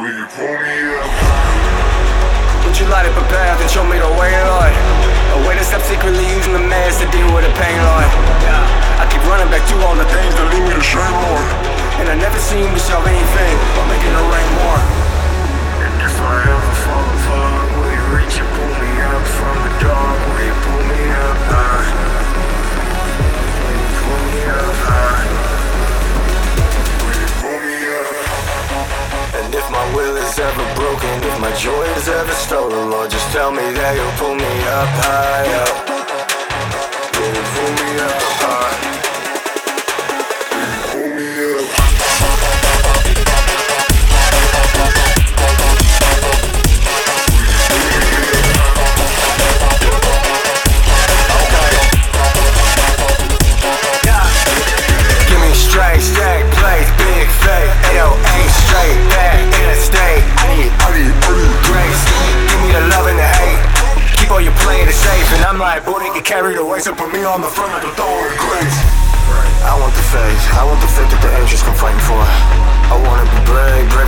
Will you pull me up? Would you light up a path and show me the way, Lord? A way to stop secretly using the mask to deal with the pain, Lord. I keep running back to all the things that lead me to shame, Lord. And I never seem to solve anything but making it rain more. And if I ever fall apart, will you reach and pull me up from the dark? Will you pull me up high? Will you pull me up high? Will you pull me up? And if my will is ever broken, if my joy is ever stolen, Lord, just tell me that you'll pull me up higher. Will you pull me up high? Will you pull me up? Give me straight, stack, place, big fake. Ayo, ain't straight, back in a state. I need grace. Give me the love and the hate. Keep all your playing it safe. And I'm like, boy, they get carried away, so put me on the front like a throwing grace. I want the faith that the angels come fighting for. I wanna be brave